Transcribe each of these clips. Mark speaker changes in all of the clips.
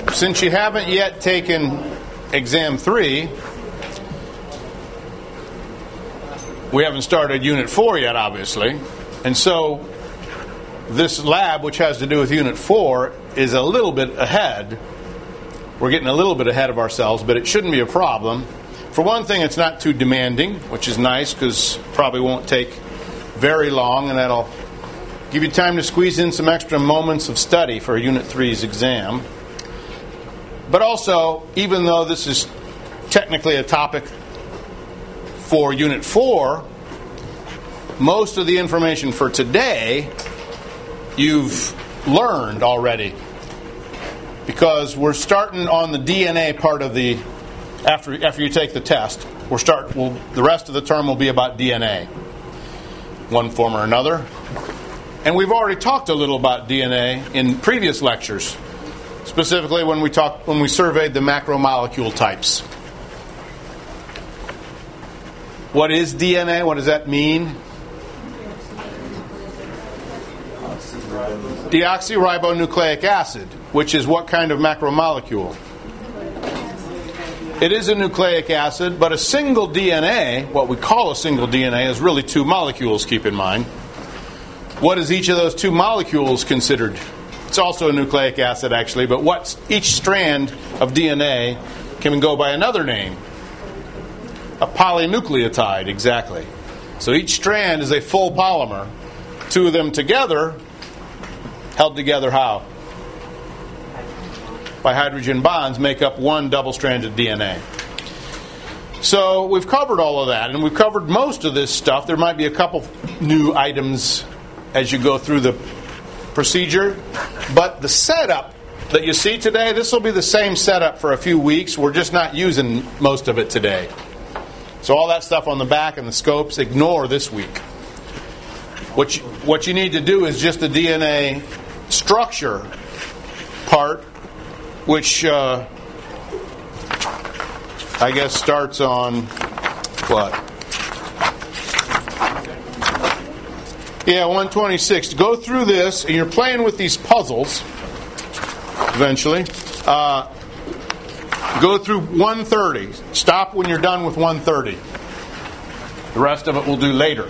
Speaker 1: Since you haven't yet taken Exam 3, we haven't started Unit 4 yet, obviously. And so this lab, which has to do with Unit 4, is a little bit ahead. We're getting a little bit ahead of ourselves, but it shouldn't be a problem. For one thing, it's not too demanding, which is nice because probably won't take very long, and that'll give you time to squeeze in some extra moments of study for Unit 3's exam. But also, even though this is technically a topic for Unit 4, most of the information for today you've learned already. Because we're starting on the DNA part of the, after you take the test, the rest of the term will be about DNA, one form or another. And we've already talked a little about DNA in previous lectures, specifically when we surveyed the macromolecule types. What is DNA? What does that mean? Deoxyribonucleic acid, which is what kind of macromolecule? It is a nucleic acid, but a single DNA, what we call a single DNA, is really two molecules, keep in mind. What is each of those two molecules considered? It's also a nucleic acid, actually, but each strand of DNA can go by another name. A polynucleotide, exactly. So each strand is a full polymer. Two of them together, held together how? By hydrogen bonds, make up one double-stranded DNA. So we've covered all of that, and we've covered most of this stuff. There might be a couple new items as you go through the procedure, but the setup that you see today, this will be the same setup for a few weeks. We're just not using most of it today. So all that stuff on the back and the scopes, ignore this week. What you need to do is just the DNA structure part, which I guess starts on what? Yeah, 126. Go through this, and you're playing with these puzzles eventually. Go through 130. Stop when you're done with 130. The rest of it we'll do later.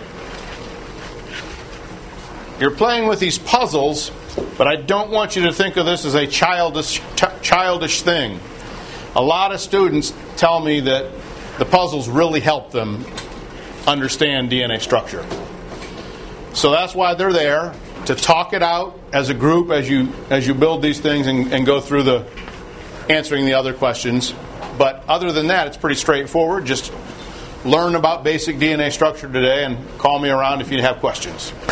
Speaker 1: You're playing with these puzzles, but I don't want you to think of this as a childish thing. A lot of students tell me that the puzzles really help them understand DNA structure. So that's why they're there, to talk it out as a group as you build these things and go through answering the other questions. But other than that, it's pretty straightforward. Just learn about basic DNA structure today and call me around if you have questions.